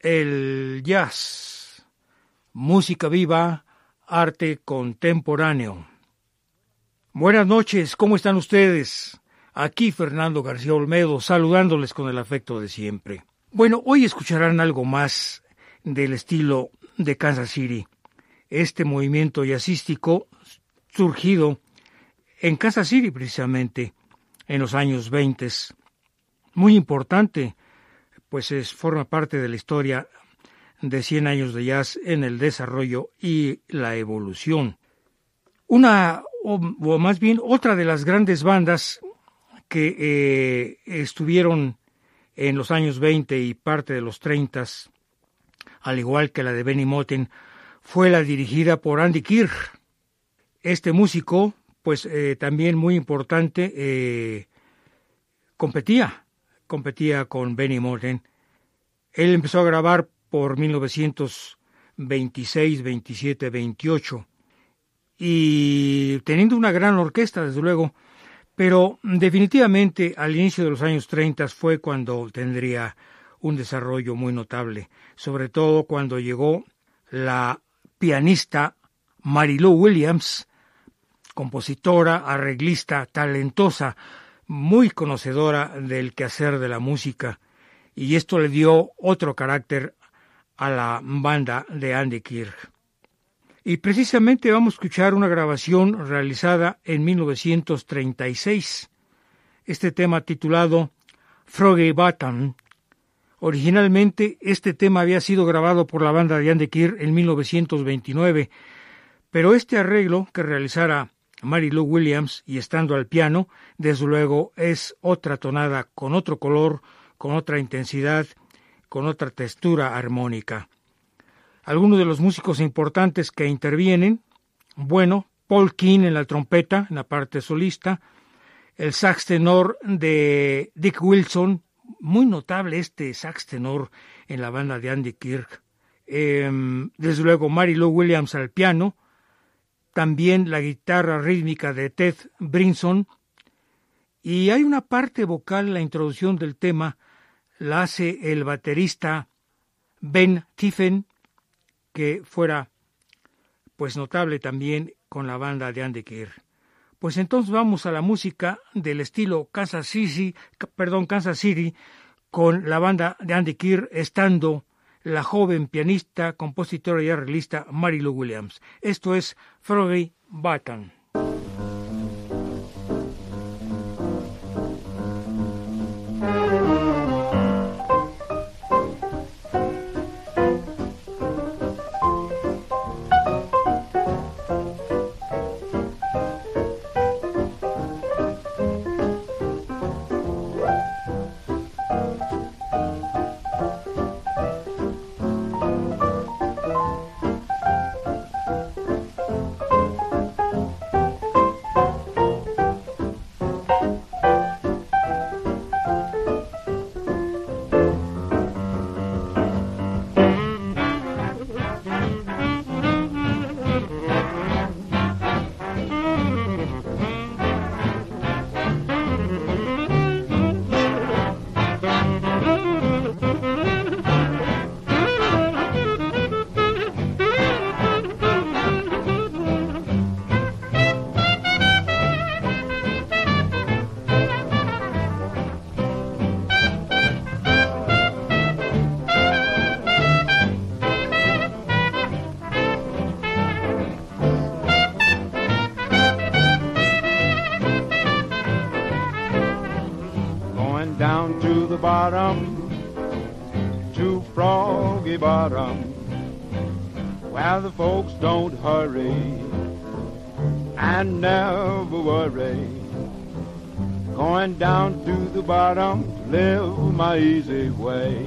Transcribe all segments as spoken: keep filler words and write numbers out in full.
el jazz, música viva, arte contemporáneo. Buenas noches, ¿cómo están ustedes? Aquí Fernando García Olmedo, saludándoles con el afecto de siempre. Bueno, hoy escucharán algo más del estilo de Kansas City, este movimiento jazzístico surgido en Kansas City precisamente en los años veinte. Muy importante, pues es, forma parte de la historia de cien años de jazz en el desarrollo y la evolución. Una, o, o más bien otra de las grandes bandas que eh, estuvieron en los años veinte y parte de los treinta, al igual que la de Benny Moten, fue la dirigida por Andy Kirk. Este músico, pues eh, también muy importante, eh, competía, competía con Benny Moten. Él empezó a grabar por mil novecientos veintiséis, veintisiete, veintiocho, y teniendo una gran orquesta, desde luego, pero definitivamente al inicio de los años treinta fue cuando tendría un desarrollo muy notable, sobre todo cuando llegó la pianista Mary Lou Williams, compositora, arreglista, talentosa, muy conocedora del quehacer de la música, y esto le dio otro carácter a la banda de Andy Kirk. Y precisamente vamos a escuchar una grabación realizada en mil novecientos treinta y seis, este tema titulado Froggy Bottom. Originalmente este tema había sido grabado por la banda de Andy Kirk en mil novecientos veintinueve, pero este arreglo que realizara Mary Lou Williams y estando al piano, desde luego es otra tonada con otro color, con otra intensidad, con otra textura armónica. Algunos de los músicos importantes que intervienen, bueno, Paul King en la trompeta, en la parte solista, el sax tenor de Dick Wilson, muy notable este sax tenor en la banda de Andy Kirk, eh, desde luego Mary Lou Williams al piano, también la guitarra rítmica de Ted Brinson, y hay una parte vocal, la introducción del tema, la hace el baterista Ben Tiffen, que fuera pues notable también con la banda de Andy Kirk. Pues entonces vamos a la música del estilo Kansas City, perdón, Kansas City, con la banda de Andy Kirk, estando la joven pianista, compositora y arreglista Mary Lou Williams. Esto es Froggy Bottom. Bottom to Froggy Bottom, where the folks don't hurry and never worry. Going down to the bottom to live my easy way.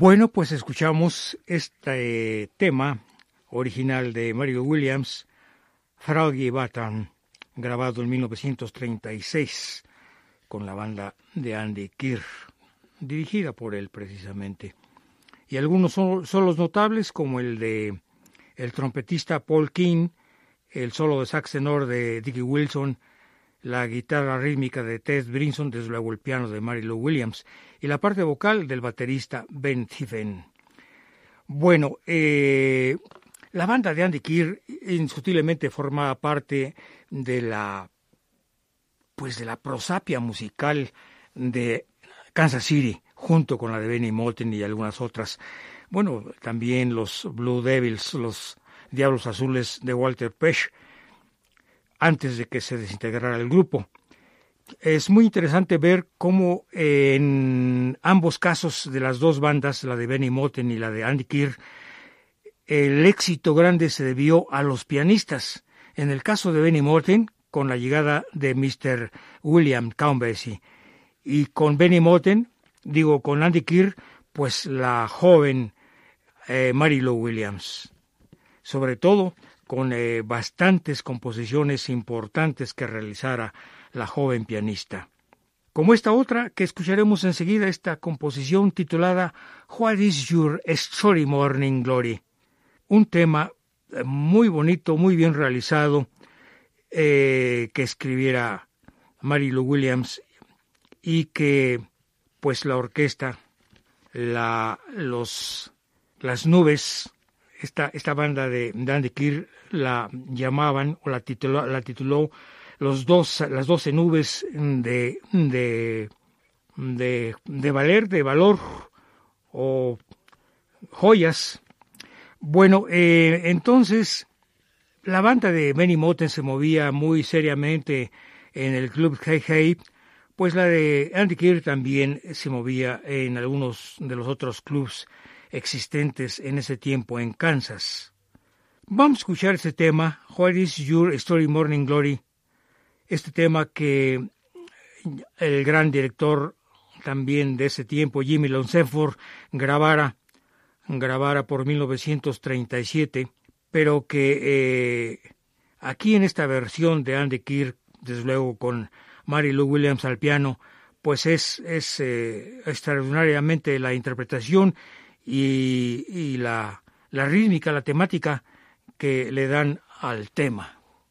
Bueno, pues escuchamos este tema original de Mary Lou Williams, Froggy Bottom, grabado en mil novecientos treinta y seis con la banda de Andy Kirr, dirigida por él precisamente. Y algunos son solos notables como el de el trompetista Paul King, el solo de sax tenor de Dickie Wilson, la guitarra rítmica de Ted Brinson, desde luego el piano de Mary Lou Williams, y la parte vocal del baterista Ben Tiffen. Bueno, eh, la banda de Andy Kirr indiscutiblemente formaba parte de la, pues de la prosapia musical de Kansas City, junto con la de Benny Moten y algunas otras. Bueno, también los Blue Devils, los Diablos Azules de Walter Pesch, antes de que se desintegrara el grupo. Es muy interesante ver cómo eh, en ambos casos de las dos bandas, la de Benny Moten y la de Andy Kirr, el éxito grande se debió a los pianistas. En el caso de Benny Moten, con la llegada de mister William Countbasie, y con Benny Moten, digo, con Andy Kirr, pues la joven eh, Mary Lou Williams. Sobre todo con eh, bastantes composiciones importantes que realizara la joven pianista. Como esta otra que escucharemos enseguida, esta composición titulada What is Your Story Morning Glory? Un tema muy bonito, muy bien realizado, eh, que escribiera Mary Lou Williams y que pues la orquesta, la, los, las nubes, esta, esta banda de, de Andy Kirr la llamaban o la tituló, la tituló los dos, las doce nubes de, de, de, de valer, de valor o joyas. Bueno, eh, entonces la banda de Benny Moten se movía muy seriamente en el club Hey Hey, pues la de Andy Kirr también se movía en algunos de los otros clubs existentes en ese tiempo en Kansas. Vamos a escuchar este tema, What is Your Story Morning Glory, este tema que el gran director también de ese tiempo, Jimmy Longefeldt, grabara, grabara por mil novecientos treinta y siete, pero que eh, aquí en esta versión de Andy Kirr, desde luego con Mary Lou Williams al piano, pues es, es eh, extraordinariamente la interpretación y, y la, la rítmica, la temática que le dan al tema.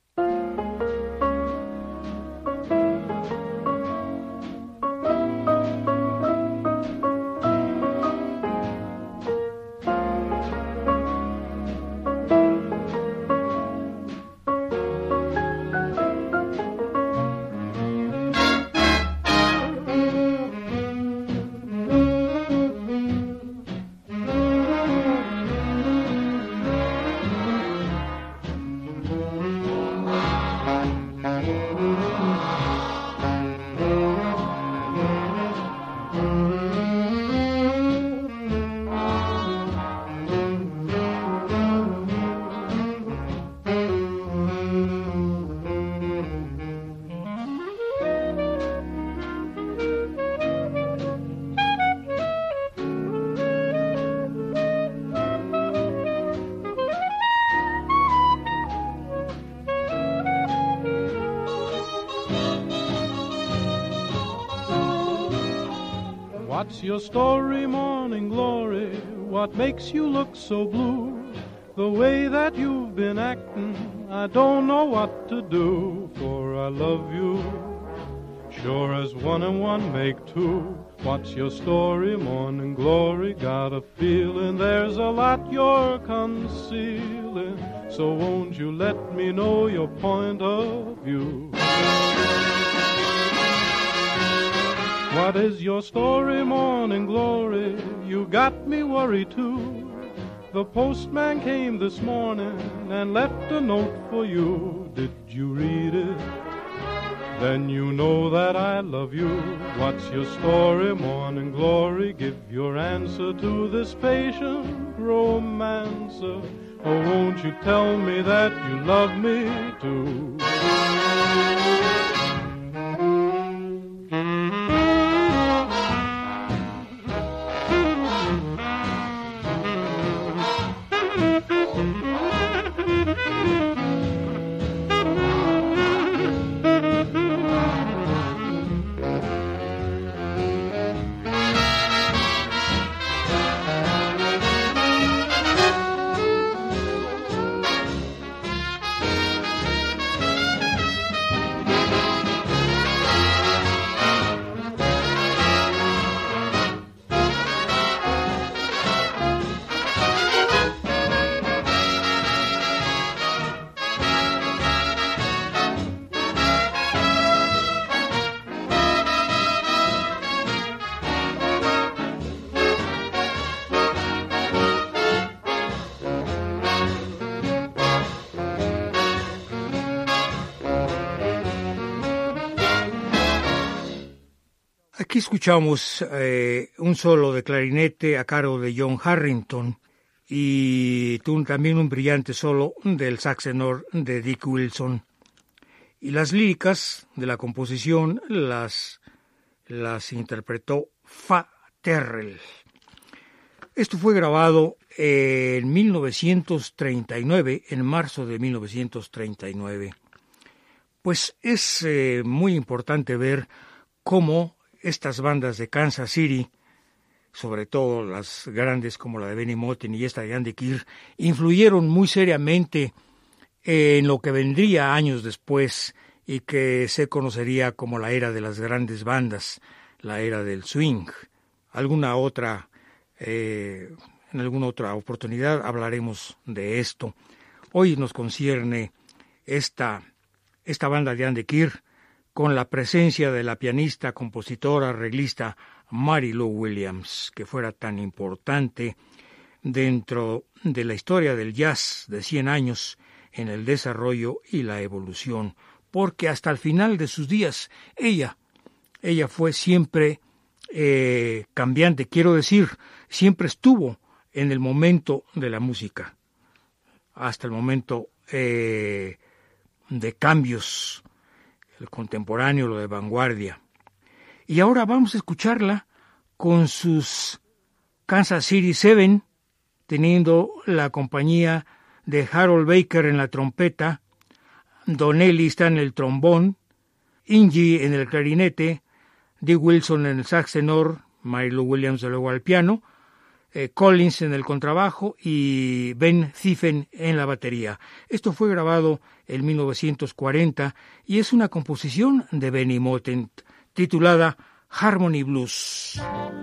What's your story, morning glory? What makes you look so blue? The way that you've been acting, I don't know what to do, for I love you, sure as one and one make two. What's your story, morning glory? Got a feeling there's a lot you're concealing, so won't you let me know your point of view? What is your story, morning glory? You got me worried too. The postman came this morning and left a note for you. Did you read it? Then you know that I love you. What's your story, morning glory? Give your answer to this patient romancer. Oh, won't you tell me that you love me too? Aquí escuchamos eh, un solo de clarinete a cargo de John Harrington y también un brillante solo del sax tenor de Dick Wilson. Y las líricas de la composición las, las interpretó Fa Terrell. Esto fue grabado en mil novecientos treinta y nueve, en marzo de mil novecientos treinta y nueve. Pues es eh, muy importante ver cómo estas bandas de Kansas City, sobre todo las grandes como la de Benny Moten y esta de Andy Kirk, influyeron muy seriamente en lo que vendría años después y que se conocería como la era de las grandes bandas, la era del swing. Alguna otra, eh, en alguna otra oportunidad hablaremos de esto. Hoy nos concierne esta, esta banda de Andy Kirk, con la presencia de la pianista, compositora, arreglista Mary Lou Williams, que fuera tan importante dentro de la historia del jazz de cien años en el desarrollo y la evolución, porque hasta el final de sus días ella, ella fue siempre eh, cambiante, quiero decir, siempre estuvo en el momento de la música, hasta el momento eh, de cambios, el contemporáneo, lo de vanguardia. Y ahora vamos a escucharla con sus Kansas City Seven, teniendo la compañía de Harold Baker en la trompeta, Donnelly está en el trombón, Ingie en el clarinete, Dick Wilson en el sax tenor, Mary Lou Williams de luego al piano, eh, Collins en el contrabajo y Ben Thiffen en la batería. Esto fue grabado en mil novecientos cuarenta y es una composición de Benny Moten titulada Harmony Blues.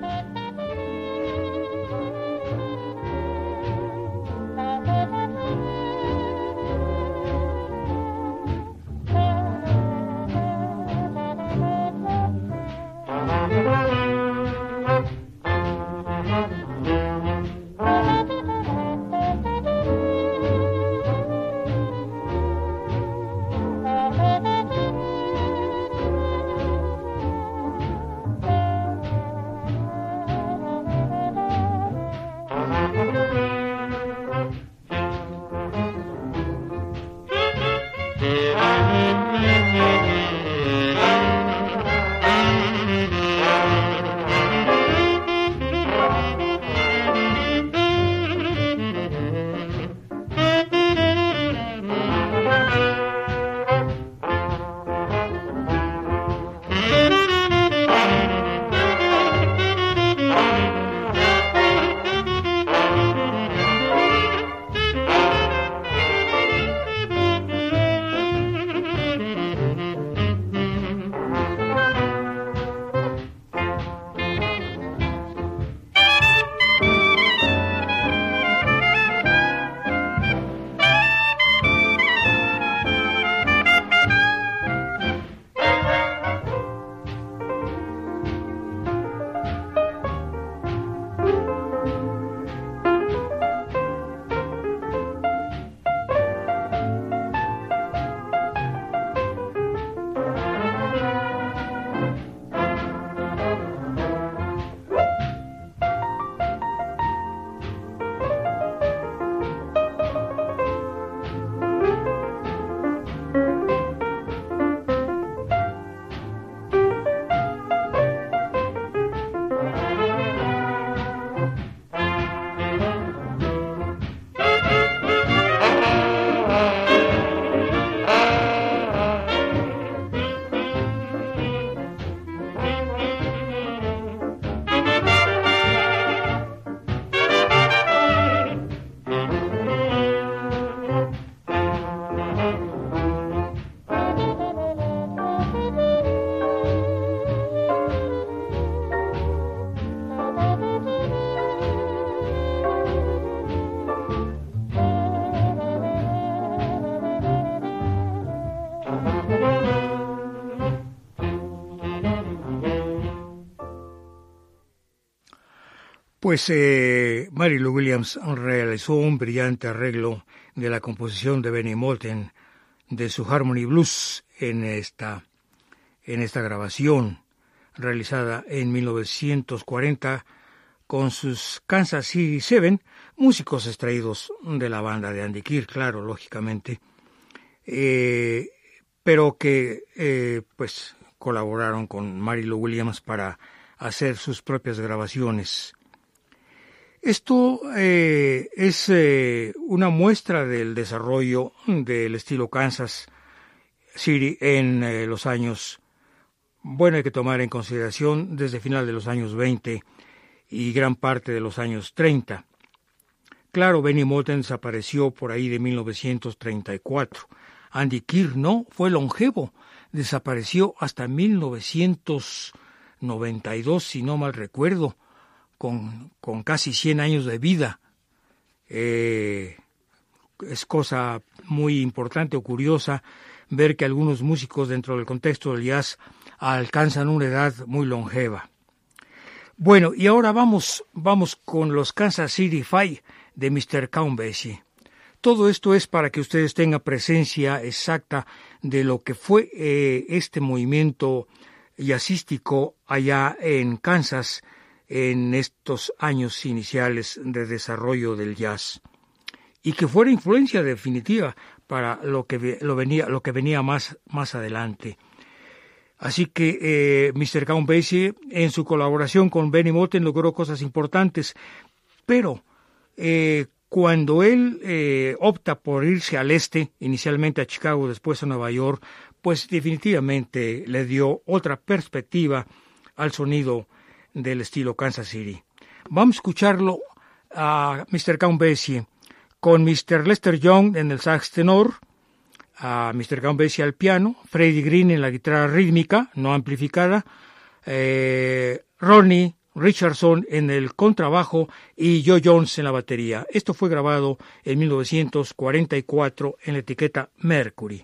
Pues eh, Mary Lou Williams realizó un brillante arreglo de la composición de Benny Moten de su Harmony Blues en esta, en esta grabación. realizada en mil novecientos cuarenta con sus Kansas City Seven, músicos extraídos de la banda de Andy Gill, claro, lógicamente, eh, pero que eh, pues colaboraron con Mary Lou Williams para hacer sus propias grabaciones. Esto eh, es eh, una muestra del desarrollo del estilo Kansas City en eh, los años, bueno, hay que tomar en consideración desde final de los años veinte y gran parte de los años treinta. Claro, Benny Moten desapareció por ahí de mil novecientos treinta y cuatro. Andy Gill no, fue longevo, desapareció hasta mil novecientos noventa y dos, si no mal recuerdo, con, con casi cien años de vida. Eh, es cosa muy importante o curiosa ver que algunos músicos dentro del contexto del jazz alcanzan una edad muy longeva. Bueno, y ahora vamos, vamos con los Kansas City Five de mister Count Basie. Todo esto es para que ustedes tengan presencia exacta de lo que fue eh, este movimiento jazzístico allá en Kansas en estos años iniciales de desarrollo del jazz, y que fuera influencia definitiva para lo que, lo venía, lo que venía más, más adelante. Así que eh, mister Count Basie, en su colaboración con Benny Moten, logró cosas importantes, pero eh, cuando él eh, opta por irse al este, inicialmente a Chicago, después a Nueva York, pues definitivamente le dio otra perspectiva al sonido del estilo Kansas City. Vamos a escucharlo a mister Count Basie con mister Lester Young en el sax tenor, a mister Count Basie al piano, Freddie Green en la guitarra rítmica, no amplificada, eh, Ronnie Richardson en el contrabajo y Joe Jones en la batería. Esto fue grabado en mil novecientos cuarenta y cuatro en la etiqueta Mercury.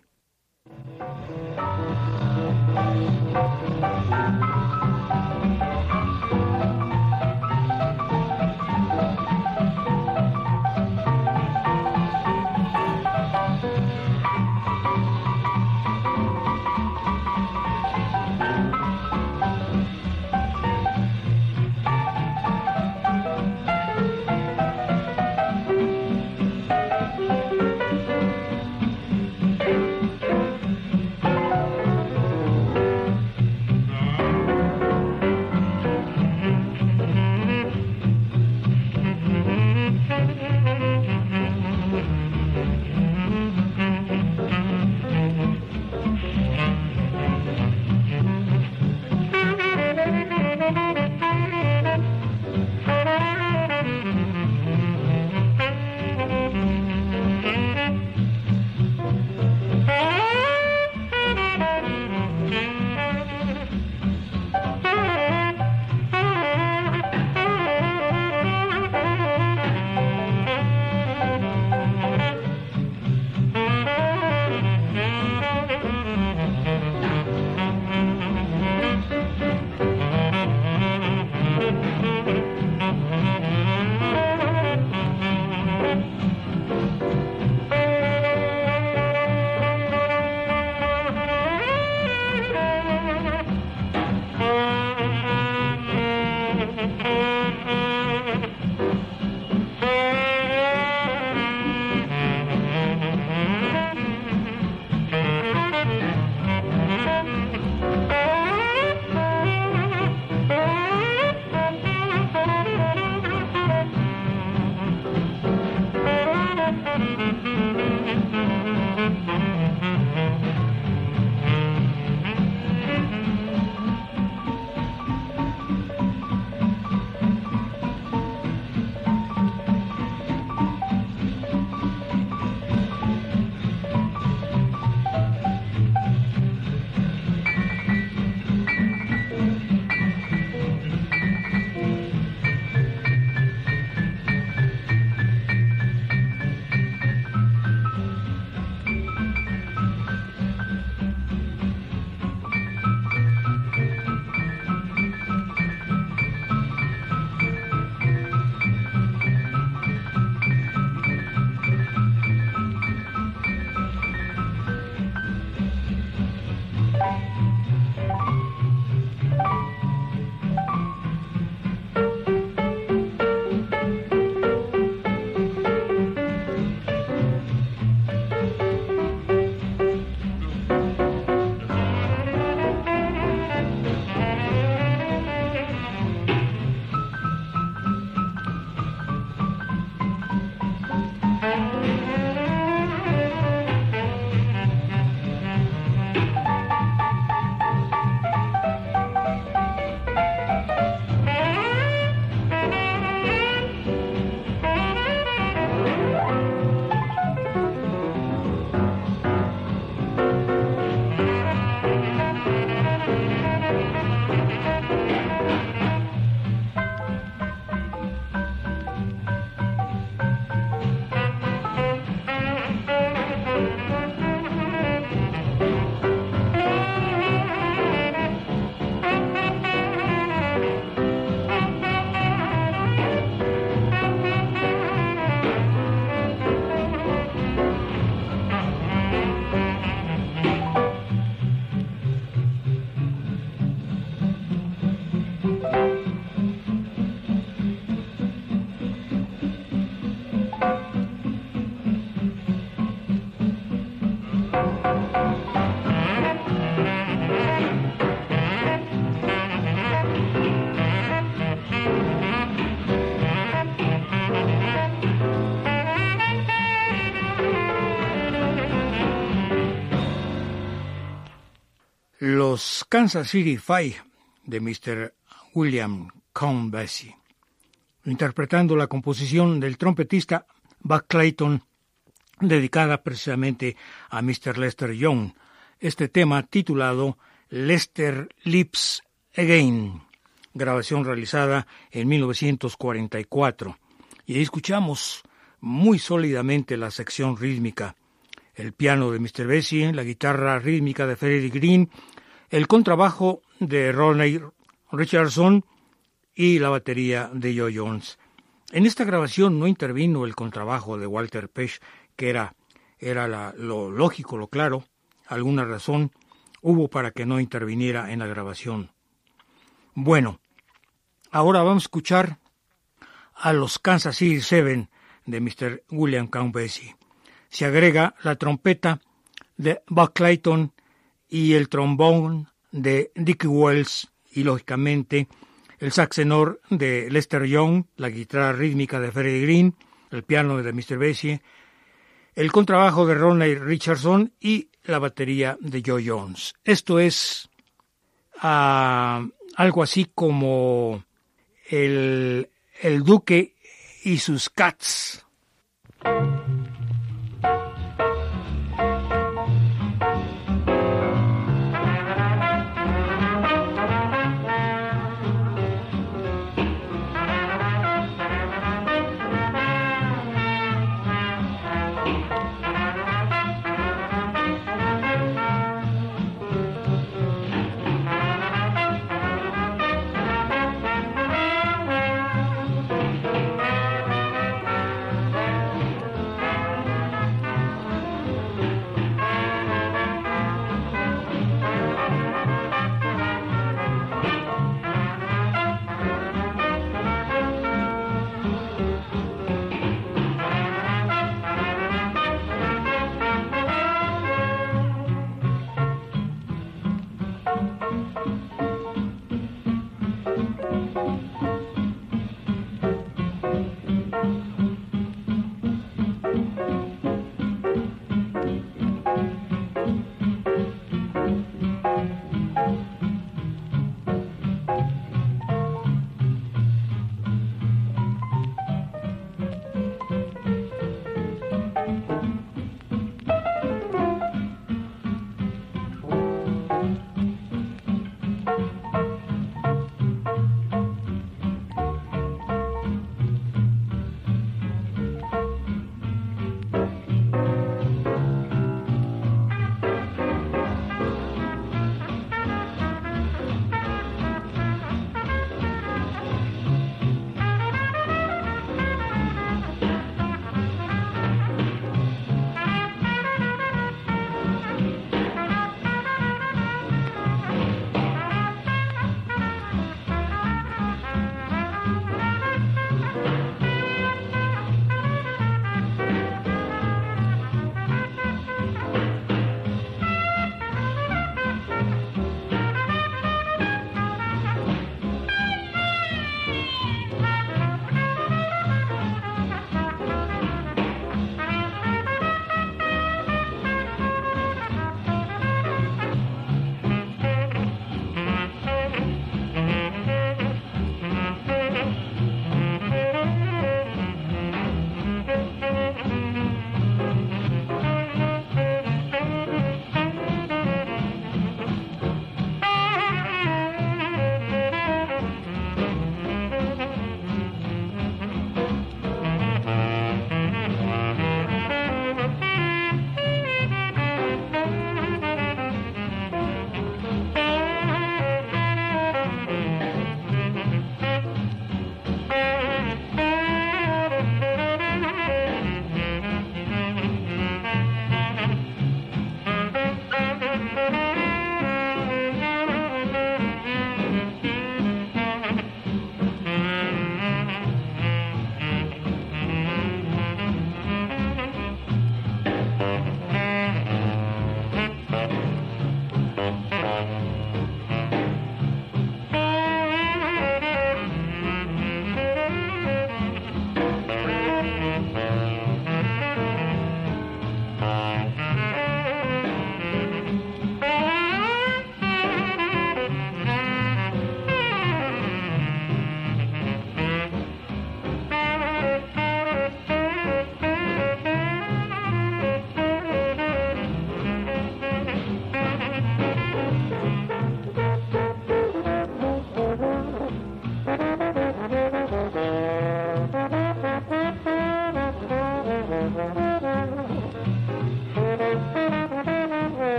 los Kansas City Five de mister William Count Basie, interpretando la composición del trompetista Buck Clayton, dedicada precisamente a mister Lester Young, este tema titulado Lester Lives Again, grabación realizada en mil novecientos cuarenta y cuatro. Y ahí escuchamos muy sólidamente la sección rítmica, el piano de mister Basie, la guitarra rítmica de Freddie Green, el contrabajo de Ronnie Richardson y la batería de Joe Jones. En esta grabación no intervino el contrabajo de Walter Pesch, que era, era la, lo lógico, lo claro. Alguna razón hubo para que no interviniera en la grabación. Bueno, ahora vamos a escuchar a los Kansas City Seven de mister William Count Basie. Se agrega la trompeta de Buck Clayton y el trombón de Dickie Wells y, lógicamente, el sax tenor de Lester Young, la guitarra rítmica de Freddie Green, el piano de mister Basie, el contrabajo de Ronnie Richardson y la batería de Joe Jones. Esto es uh, algo así como el, el Duque y sus Cats.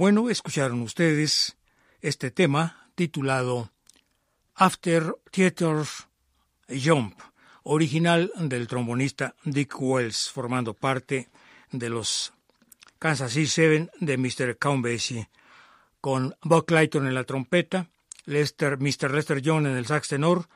Bueno, escucharon ustedes este tema titulado After Theater Jump, original del trombonista Dick Wells, formando parte de los Kansas City Seven de mister Count Basie, con Buck Clayton en la trompeta, Lester, mister Lester Young en el sax tenor,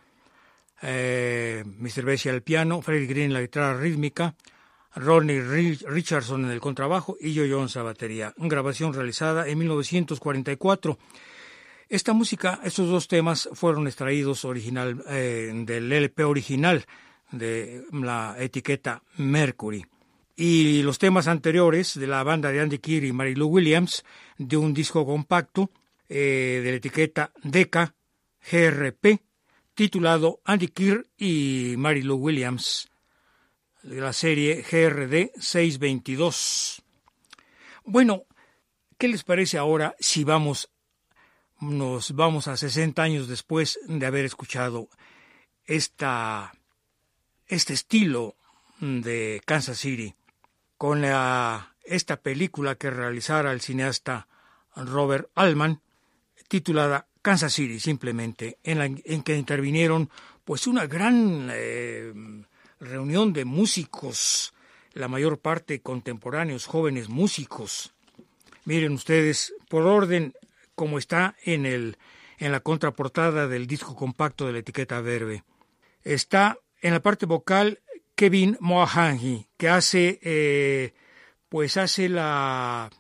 eh, mister Basie al piano, Freddie Green en la guitarra rítmica, Ronnie Richardson en el contrabajo y Joe Jones a batería. Una grabación realizada en mil novecientos cuarenta y cuatro. Esta música, estos dos temas fueron extraídos original eh, del L P original de la etiqueta Mercury. Y los temas anteriores de la banda de Andy Kirr y Mary Lou Williams de un disco compacto eh, de la etiqueta Decca G R P titulado Andy Kirr y Mary Lou Williams de la serie G R D seiscientos veintidós. Bueno, ¿qué les parece ahora si vamos, nos vamos a sesenta años después de haber escuchado esta, este estilo de Kansas City con la, esta película que realizara el cineasta Robert Altman titulada Kansas City, simplemente, en, la, en que intervinieron pues una gran eh, reunión de músicos, la mayor parte contemporáneos, jóvenes músicos. Miren ustedes, por orden como está en, el, en la contraportada del disco compacto de la etiqueta Verve. Está en la parte vocal Kevin Moahangi, que hace, eh, pues hace la,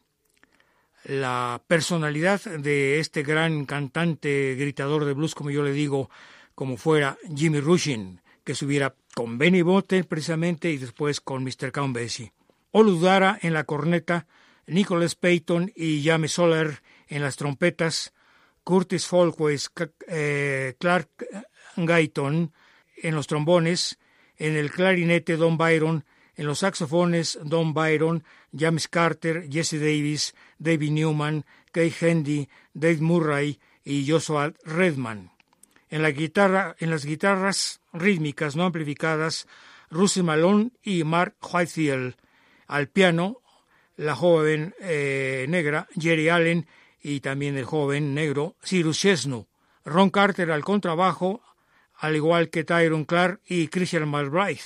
la personalidad de este gran cantante, gritador de blues, como yo le digo, como fuera Jimmy Rushin, que subiera con Benny Botte precisamente y después con mister Count Basie. Olu Dara en la corneta, Nicholas Payton y James Soler en las trompetas, Curtis Folkways, eh, Clark Gayton en los trombones, en el clarinete Don Byron, en los saxofones Don Byron, James Carter, Jesse Davis, David Newman, Kay Hendy, Dave Murray y Joshua Redman. En la guitarra, en las guitarras rítmicas no amplificadas, Russell Malone y Mark Whitefield. Al piano, la joven eh, negra Jerry Allen y también el joven negro Cyrus Chesnu. Ron Carter al contrabajo, al igual que Tyrone Clark y Christian McBride,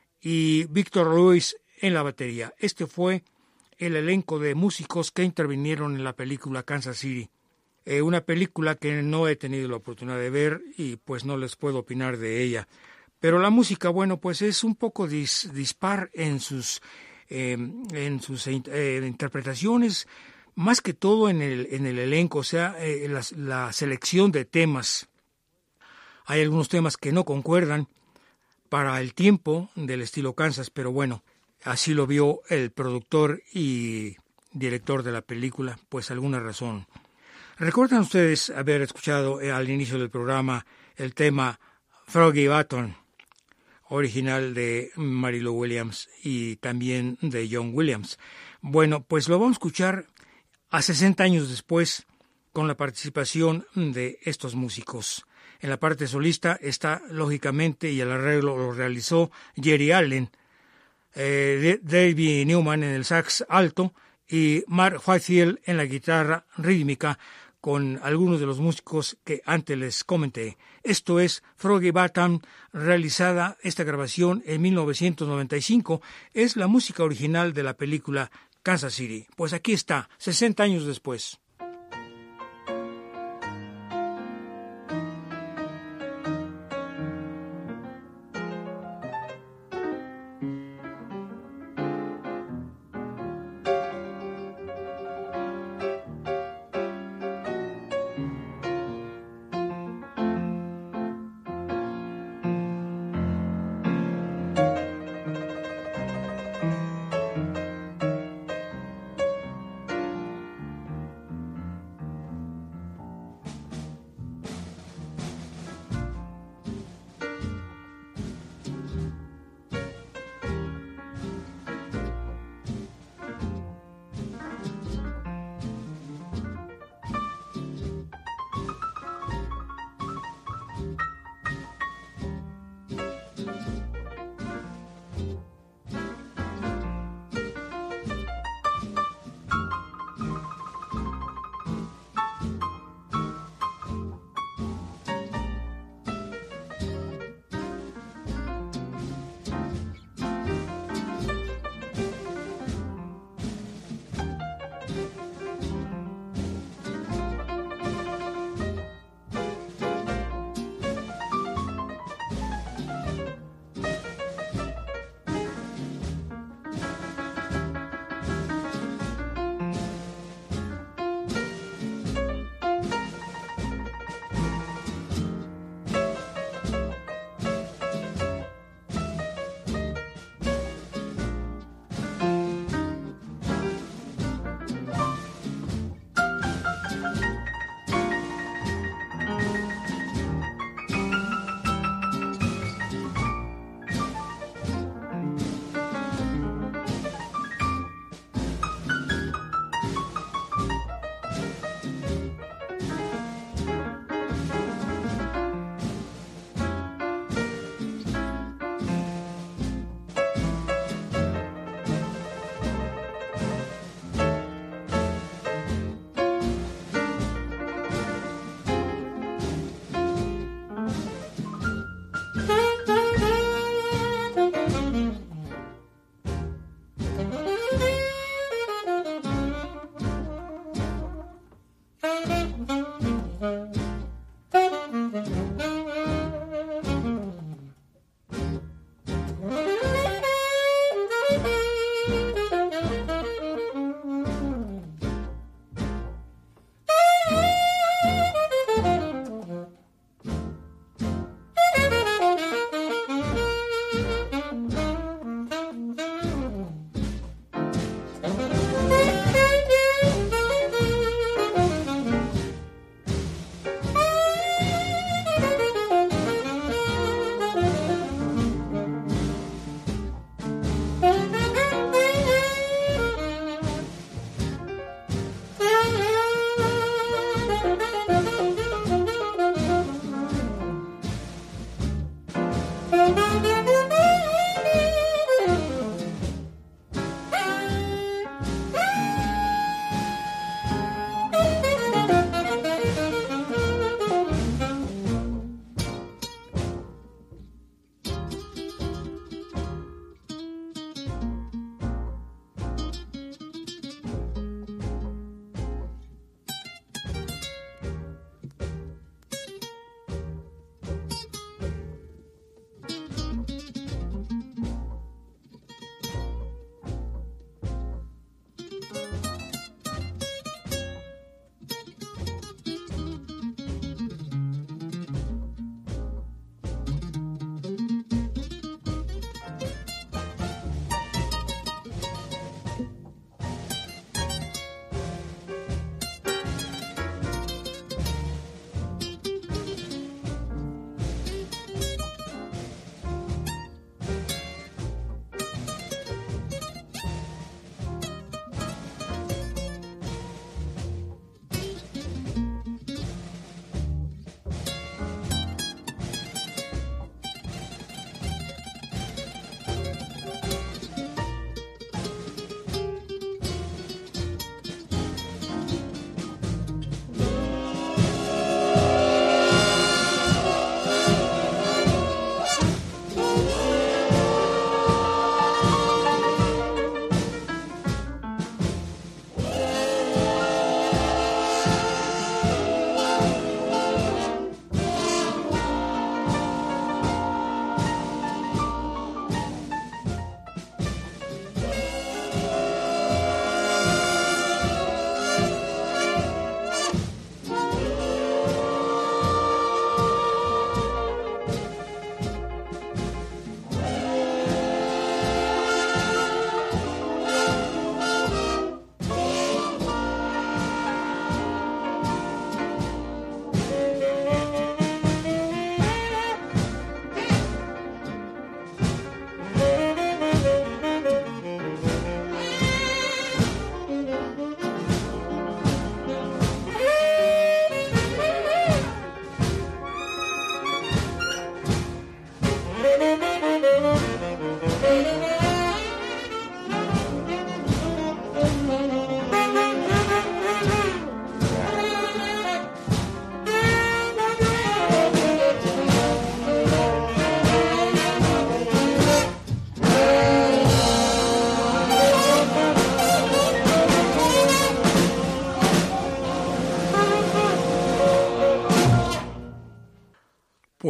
y Victor Lewis en la batería. Este fue el elenco de músicos que intervinieron en la película Kansas City. Eh, una película que no he tenido la oportunidad de ver y pues no les puedo opinar de ella. Pero la música, bueno, pues es un poco dis, dispar en sus, eh, en sus eh, interpretaciones, más que todo en el, en el elenco, o sea, eh, la, la selección de temas. Hay algunos temas que no concuerdan para el tiempo del estilo Kansas, pero bueno, así lo vio el productor y director de la película, pues alguna razón. ¿Recuerdan ustedes haber escuchado al inicio del programa el tema Froggy Button, original de Mary Lou Williams y también de John Williams? Bueno, pues lo vamos a escuchar a sesenta años después con la participación de estos músicos. En la parte solista está, lógicamente, y el arreglo lo realizó Jerry Allen, eh, David Newman en el sax alto y Mark Whitefield en la guitarra rítmica, con algunos de los músicos que antes les comenté. Esto es Froggy Button, realizada esta grabación en mil novecientos noventa y cinco. Es la música original de la película Kansas City. Pues aquí está, sesenta años después.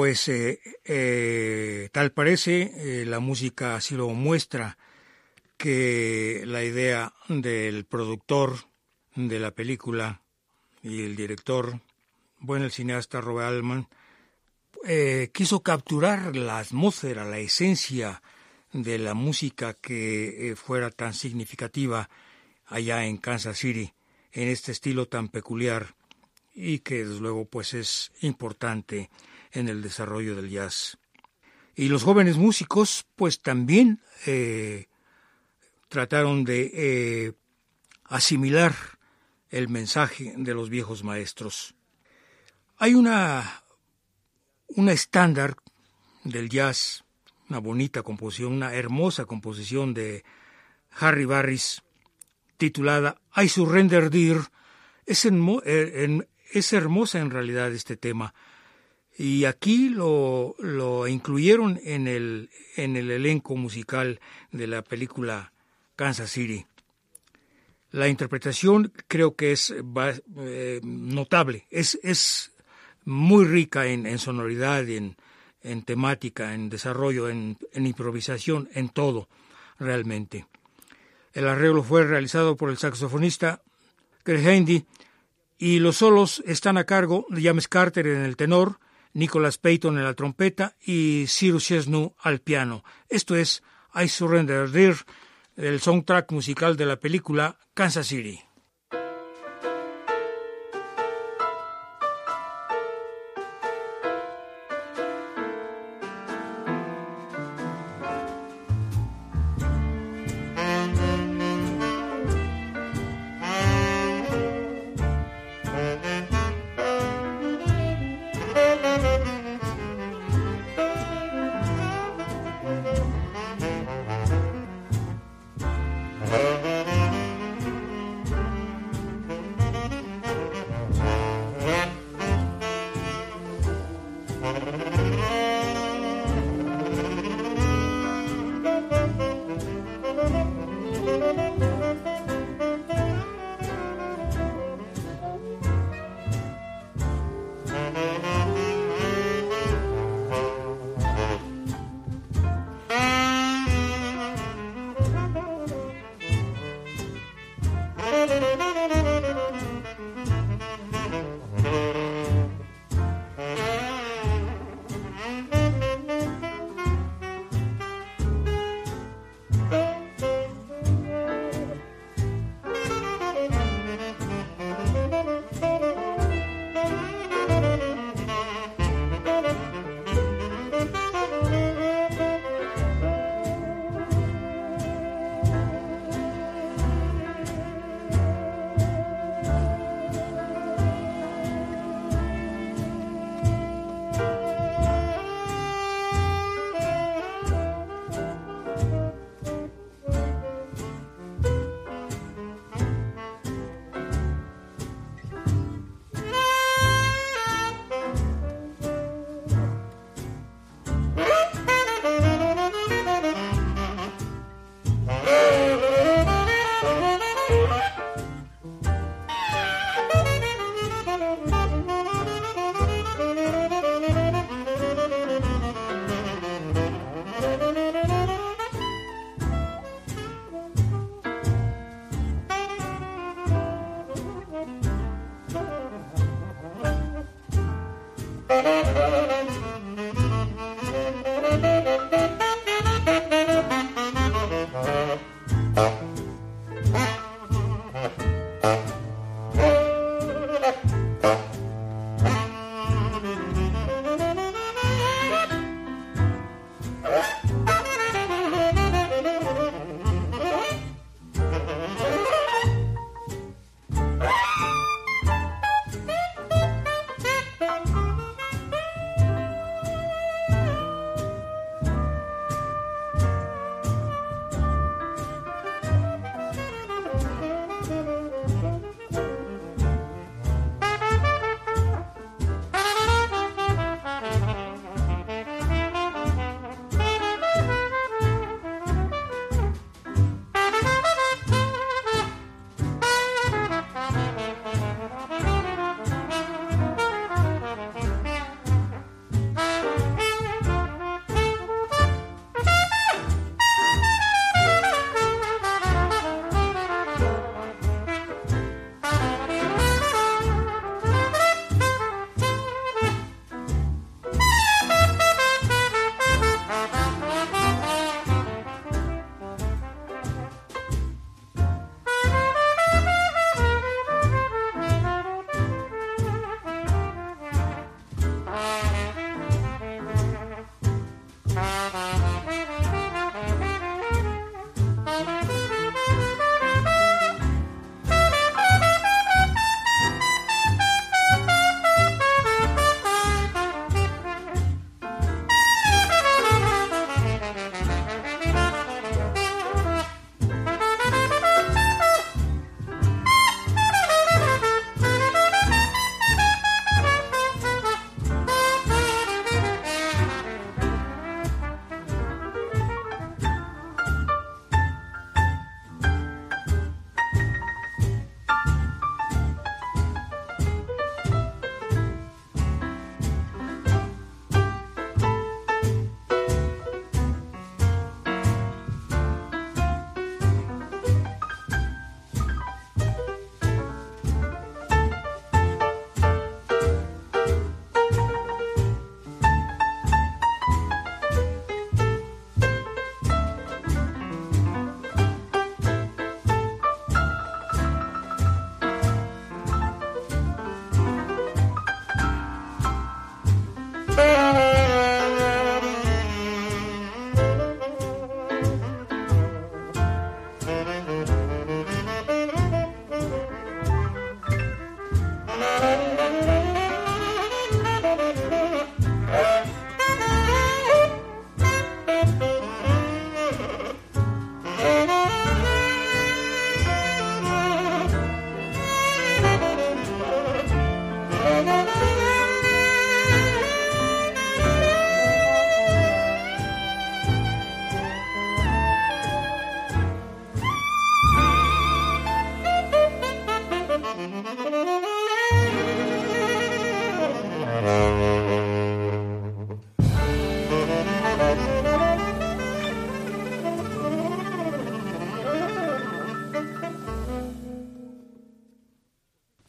pues eh, eh, tal parece, eh, la música así lo muestra, que la idea del productor de la película y el director, bueno, el cineasta Robert Altman, eh, quiso capturar la atmósfera, la esencia de la música que eh, fuera tan significativa allá en Kansas City, en este estilo tan peculiar y que desde luego pues es importante en el desarrollo del jazz. Y los jóvenes músicos pues también eh, trataron de eh, asimilar el mensaje de los viejos maestros. Hay una, una estándar del jazz, una bonita composición, una hermosa composición de Harry Barris, titulada I Surrender Dear. Es, hermo, en, es hermosa en realidad este tema, y aquí lo, lo incluyeron en el, en el elenco musical de la película Kansas City. La interpretación creo que es eh, notable, es, es muy rica en, en sonoridad, en, en temática, en desarrollo, en, en improvisación, en todo, realmente. El arreglo fue realizado por el saxofonista Greg Handy y los solos están a cargo de James Carter en el tenor, Nicholas Payton en la trompeta y Cyrus Chesnu al piano. Esto es I Surrender Dear, el soundtrack musical de la película Kansas City.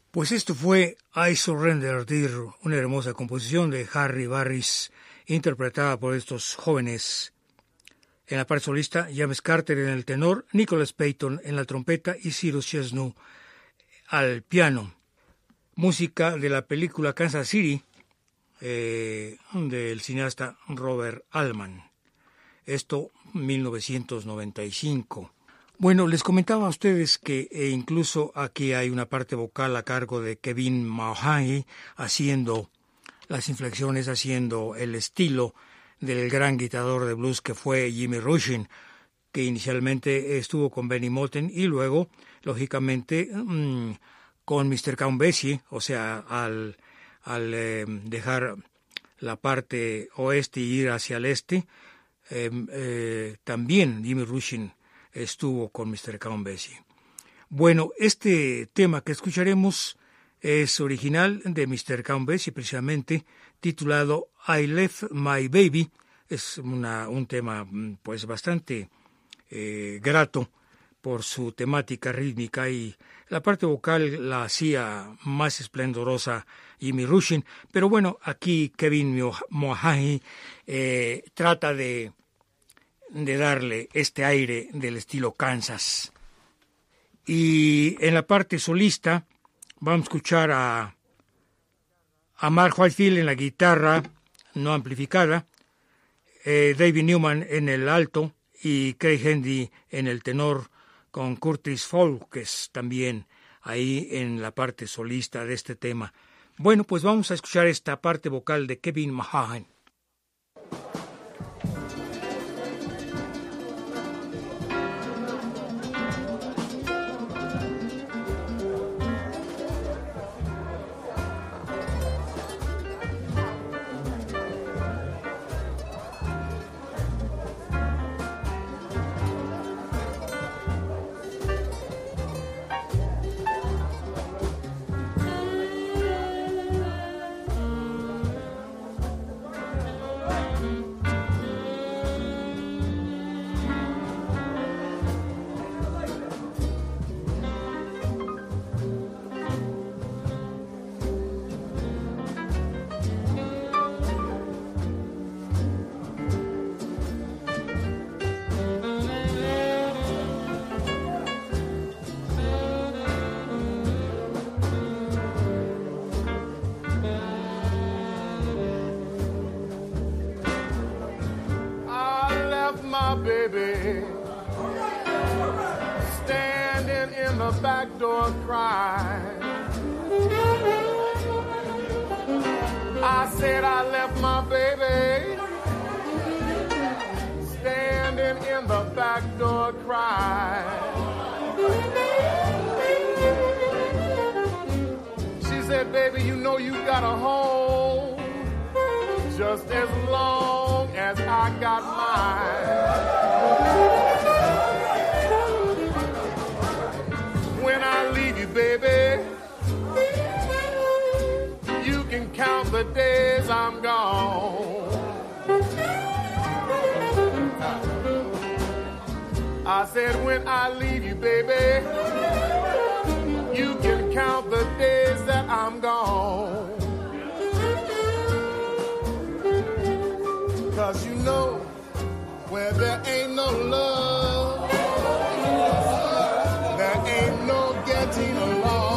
Pues esto fue I Surrender Dear, una hermosa composición de Harry Barris, interpretada por estos jóvenes. En la parte solista, James Carter en el tenor, Nicholas Payton en la trompeta y Cyrus Chesnu al piano. Música de la película Kansas City, eh, del cineasta Robert Altman. Esto, mil novecientos noventa y cinco. Bueno, les comentaba a ustedes que eh, incluso aquí hay una parte vocal a cargo de Kevin Mahoney, haciendo las inflexiones, haciendo el estilo del gran guitarrador de blues que fue Jimmy Rushing, que inicialmente estuvo con Benny Moten y luego, lógicamente, mmm, con mister Count Basie, o sea, al, al eh, dejar la parte oeste y ir hacia el este, eh, eh, también Jimmy Rushing estuvo con mister Count Basie. Bueno, este tema que escucharemos es original de mister Count Basie, precisamente titulado I Left My Baby. Es una, un tema pues bastante eh, grato por su temática rítmica, y la parte vocal la hacía más esplendorosa Jimmy Rushing, pero bueno, aquí Kevin Mahoney eh, trata de de darle este aire del estilo Kansas. Y en la parte solista vamos a escuchar a, a Mark Whitefield en la guitarra no amplificada, eh, David Newman en el alto y Craig Hendy en el tenor, con Curtis Folkes también ahí en la parte solista de este tema. Bueno, pues vamos a escuchar esta parte vocal de Kevin Mahoney. Baby, standing in the back door crying. I said I left my baby standing in the back door crying. She said, baby, you know you got a home just as long as I got mine. When I leave you, baby, you can count the days I'm gone. I said, when I leave you, baby, you can count the days that I'm gone. 'Cause you know, where there ain't no love, there ain't no getting along.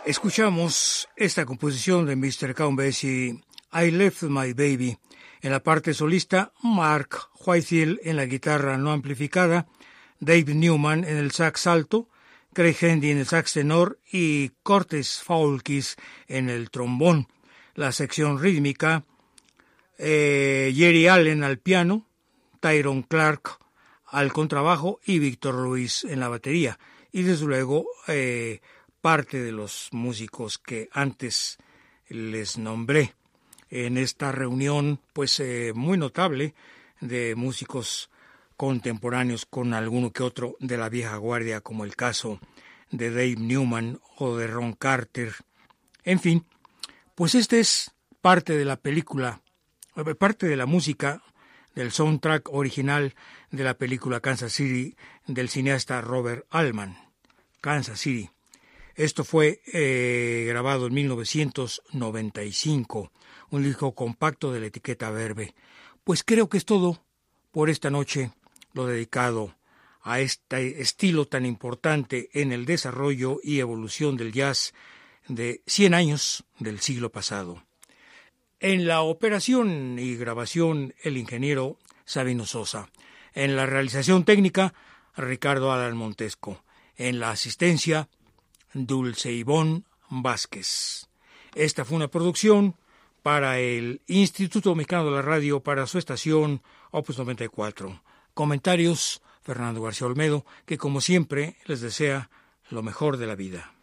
Escuchamos esta composición de mister Count Basie, I Left My Baby. En la parte solista, Mark Whitfield en la guitarra no amplificada, Dave Newman en el sax alto, Craig Hendy en el sax tenor y Curtis Faulkis en el trombón. La sección rítmica, eh, Jerry Allen al piano, Tyrone Clark al contrabajo y Víctor Ruiz en la batería. Y desde luego eh, parte de los músicos que antes les nombré en esta reunión pues eh, muy notable de músicos contemporáneos con alguno que otro de la vieja guardia, como el caso de Dave Newman o de Ron Carter. En fin, pues este es parte de la película, parte de la música del soundtrack original de la película Kansas City del cineasta Robert Altman. Kansas City. Esto fue eh, grabado en mil novecientos noventa y cinco, un disco compacto de la etiqueta Verve. Pues creo que es todo por esta noche, lo dedicado a este estilo tan importante en el desarrollo y evolución del jazz de cien años del siglo pasado. En la operación y grabación, el ingeniero Sabino Sosa. En la realización técnica, Ricardo Adán Montesco. En la asistencia, Dulce Ivón Vázquez. Esta fue una producción para el Instituto Mexicano de la Radio, para su estación Opus noventa y cuatro. Comentarios, Fernando García Olmedo, que como siempre les desea lo mejor de la vida.